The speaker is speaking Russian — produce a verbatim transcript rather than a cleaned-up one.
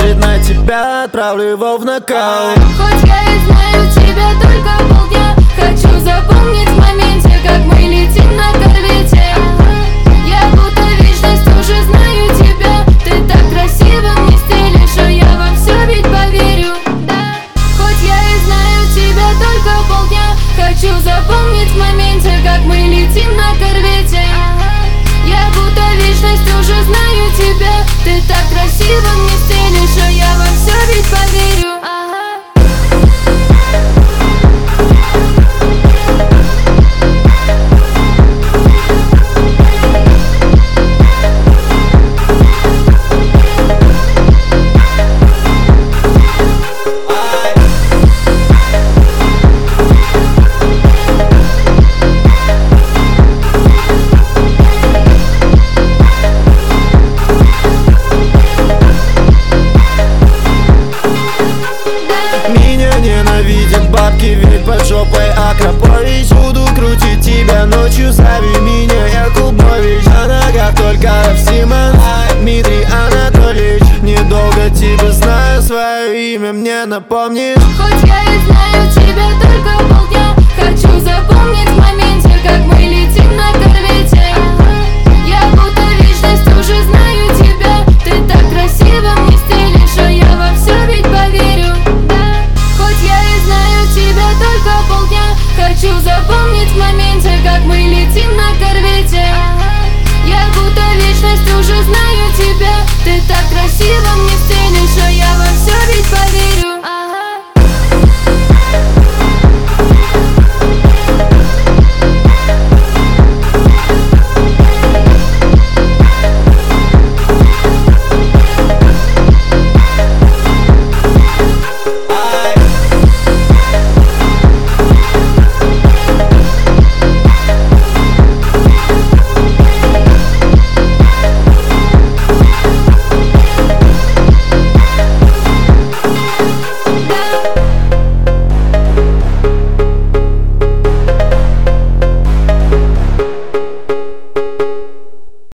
посмотрит на тебя, отправлю его в нокаут. Хоть я и знаю тебя только полдня, хочу запомнить в моменте, как мы летим на корвете. Я будто вечность уже знаю тебя, ты так красиво мне стелишь, а я во все ведь поверю. Да. Хоть я и знаю тебя только полдня, хочу запомнить в моменте, как мы летим на корвете. Я будто вечность уже знаю тебя, ты так красиво мне стелишь, а я во все ведь поверю. Бабки ведь под жопой Акрапович. Буду крутить тебя ночью, зови меня Якубович. На ногах только Симон, Дмитрий Анатольевич. Недолго тебя знаю, свое имя мне напомнишь. Хоть я и знаю тебя только полдня, хочу запомнить в моменте, как мы летим на корвете. Я будто вечность уже знаю тебя, ты так красиво мне стелишь, а я во все ведь поверю. Тебя только полдня, хочу запомнить в моменте, как мы летим на корвете. Я будто вечность уже знаю тебя, ты так красиво мне стелишь, а я во все ведь поверю.